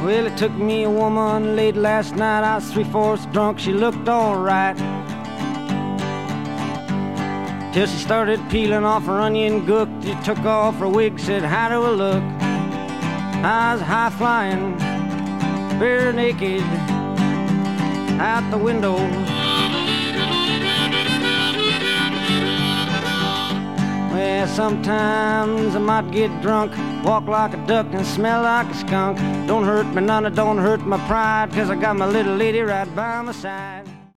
Well, it took me a woman late last night. I was 3/4 drunk, she looked all right, till she started peeling off her onion gook. She took off her wig, said, how do I look? I was high flying, bare naked, out the window. Well, sometimes I might get drunk, walk like a duck and smell like a skunk. Don't hurt me none, it don't hurt my pride, 'cause I got my little lady right by my side.